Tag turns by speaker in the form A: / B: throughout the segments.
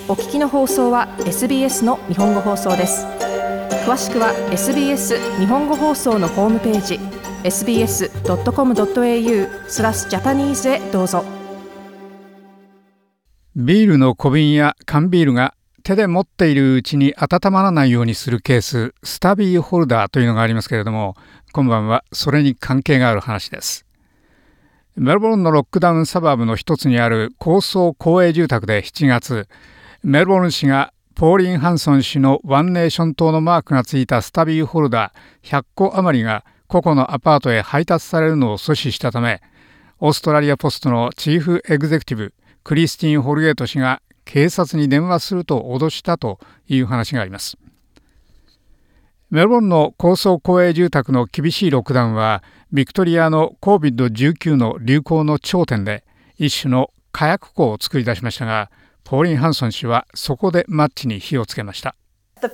A: お聞きの放送は SBS の日本語放送です。詳しくは SBS 日本語放送のホームページ sbs.com.au/Japanese へどうぞ。
B: ビールの小瓶や缶ビールが手で持っているうちに温まらないようにするケース、スタビーホルダーというのがありますけれども、今晩はそれに関係がある話です。メルボルンのロックダウンサバーブの一つにある高層公営住宅で7月、メルボルン市がポーリン・ハンソン氏のワンネーション島のマークがついたスタビーホルダー100個余りが個々のアパートへ配達されるのを阻止したため、オーストラリアポストのチーフエグゼクティブクリスティン・ホルゲート氏が警察に電話すると脅したという話があります。メルボルンの高層公営住宅の厳しいロックダウンはビクトリアの COVID-19 の流行の頂点で一種の火薬庫を作り出しましたが、ポーリン・ハンソン氏はそこでマッチに火をつけました。事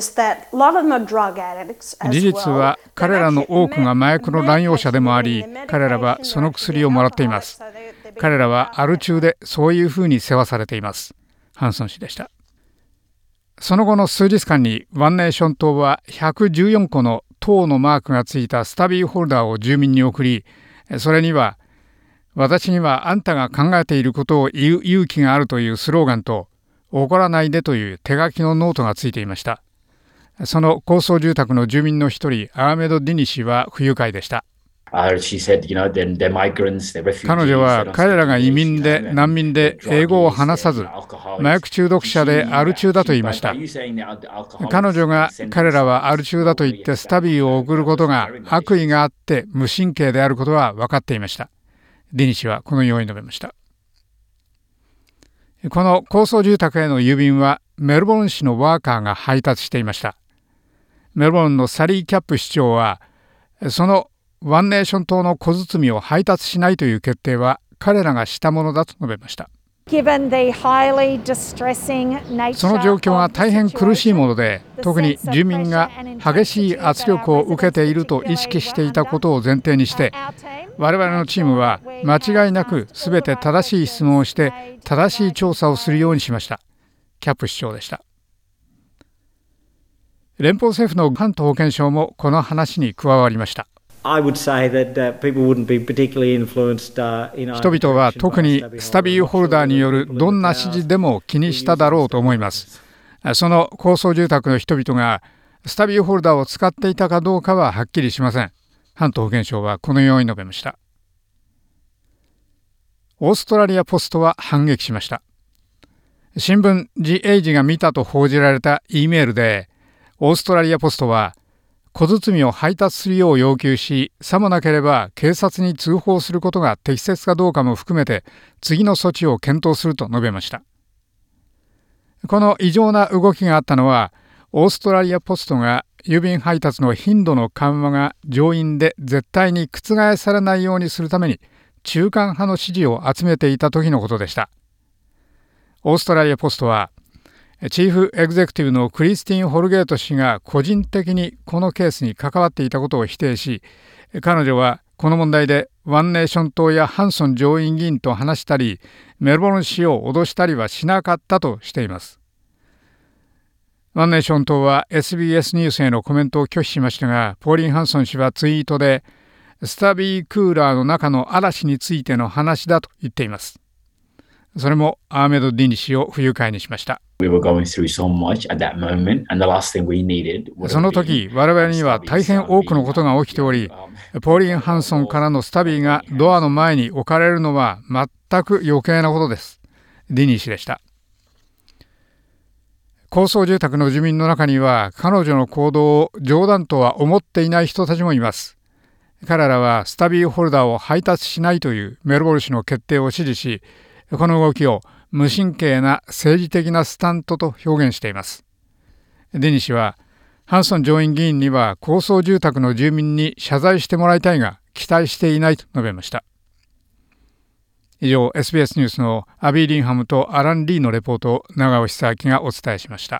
B: 実は彼らの多くが麻薬の乱用者でもあり、彼らはその薬をもらっています。彼らはアル中でそういうふうに世話されています。ハンソン氏でした。その後の数日間にワンネーション島は114個の塔のマークがついたスタビーホルダーを住民に送り、それには私にはあんたが考えていることを言う勇気があるというスローガンと怒らないでという手書きのノートがついていました。その高層住宅の住民の一人アーメド・ディニ氏は不愉快でした。彼女は彼らが移民で難民で英語を話さず麻薬中毒者でアル中だと言いました。彼女が彼らはアル中だと言ってスタビーを送ることが悪意があって無神経であることは分かっていました。ディニ氏はこのように述べました。この高層住宅への郵便はメルボルン市のワーカーが配達していました。メルボルンのサリー・キャップ市長はそのワンネーション島の小包を配達しないという決定は彼らがしたものだと述べました。その状況が大変苦しいもので、特に住民が激しい圧力を受けていると意識していたことを前提にして、我々のチームは間違いなく全て正しい質問をして正しい調査をするようにしました。キャップ市長でした。連邦政府のハント保健相もこの話に加わりました。人々は特にスタビーホルダーによるどんな指示でも気にしただろうと思います。その高層住宅の人々がスタビーホルダーを使っていたかどうかははっきりしません。ハント保健相はこのように述べました。オーストラリアポストは反撃しました。新聞ジ・エイジが見たと報じられた E メールで、オーストラリアポストは小包を配達するよう要求し、さもなければ警察に通報することが適切かどうかも含めて次の措置を検討すると述べました。この異常な動きがあったのは、オーストラリアポストが郵便配達の頻度の緩和が上院で絶対に覆されないようにするために中間派の支持を集めていた時のことでした。オーストラリアポストはチーフエグゼクティブのクリスティン・ホルゲート氏が個人的にこのケースに関わっていたことを否定し、彼女はこの問題でワンネーション党やハンソン上院議員と話したり、メルボルン市を脅したりはしなかったとしています。ワンネーション党は SBS ニュースへのコメントを拒否しましたが、ポーリン・ハンソン氏はツイートでスタビークーラーの中の嵐についての話だと言っています。それもアーメド・ディニ氏を不愉快にしました。その時、我々には大変多くのことが起きており、ポーリン・ハンソンからのスタビーがドアの前に置かれるのは全く余計なことです。ディニー氏でした。高層住宅の住民の中には彼女の行動を冗談とは思っていない人たちもいます。彼らはスタビーホルダーを配達しないというメルボルン市の決定を支持し、この動きを無神経な政治的なスタントと表現しています。デニ氏はハンソン上院議員には高層住宅の住民に謝罪してもらいたいが期待していないと述べました。以上 SBS ニュースのアビー・リンハムとアラン・リーのレポートを長尾久明がお伝えしました。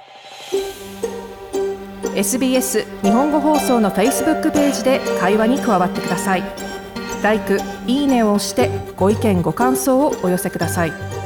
A: SBS 日本語放送の Facebook ページで会話に加わってください。LIKE、いいねを押してご意見ご感想をお寄せください。